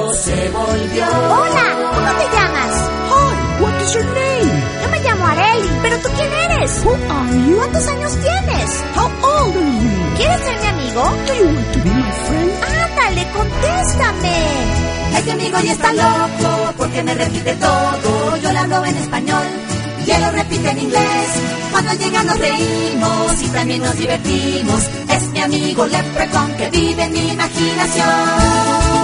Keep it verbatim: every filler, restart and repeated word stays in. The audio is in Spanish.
loco se volvió. Hola, ¿cómo te llamas? Hi, what is your name? Yo me llamo Arely, pero ¿tú quién eres? Who are you? ¿Cuántos años tienes? How old are you? ¿Quieres ser mi amigo? Do you want to be my friend? Ándale, contéstame. Este amigo ya está loco porque me repite todo. Yo le hablo en español y él lo repite en inglés. Cuando llega nos reímos y también nos divertimos. Es mi amigo Leprechaun que vive en mi imaginación.